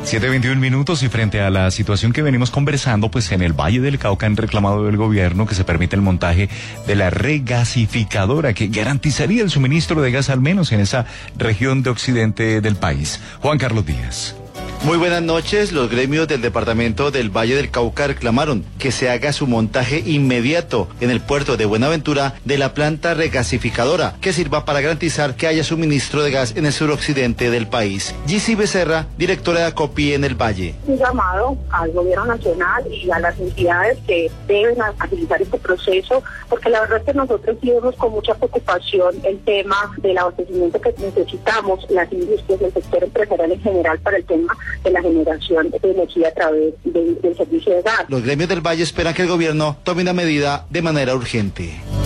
7:21 minutos y frente a la situación que venimos conversando, pues en el Valle del Cauca han reclamado del gobierno que se permita el montaje de la regasificadora que garantizaría el suministro de gas al menos en esa región de occidente del país. Juan Carlos Díaz. Muy buenas noches. Los gremios del departamento del Valle del Cauca reclamaron que se haga su montaje inmediato en el puerto de Buenaventura de la planta regasificadora que sirva para garantizar que haya suministro de gas en el suroccidente del país. Gisy Becerra, directora de ACOPI en el Valle. Un llamado al gobierno nacional y a las entidades que deben agilizar este proceso, porque la verdad es que nosotros sí vemos con mucha preocupación el tema del abastecimiento que necesitamos las industrias y el sector empresarial en general para el tema de la generación de energía a través del servicio de gas. Los gremios del Valle esperan que el gobierno tome una medida de manera urgente.